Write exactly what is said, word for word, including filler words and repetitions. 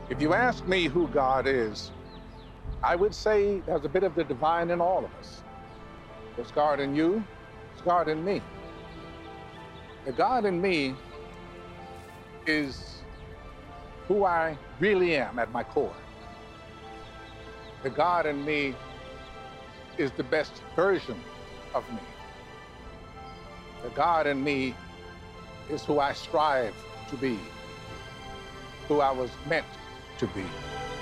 If you ask me who God is, I would say there's a bit of the divine in all of us. There's God in you, there's God in me. The God in me is who I really am at my core. The God in me is the best version of me. The God in me is who I strive to be, who I was meant to be.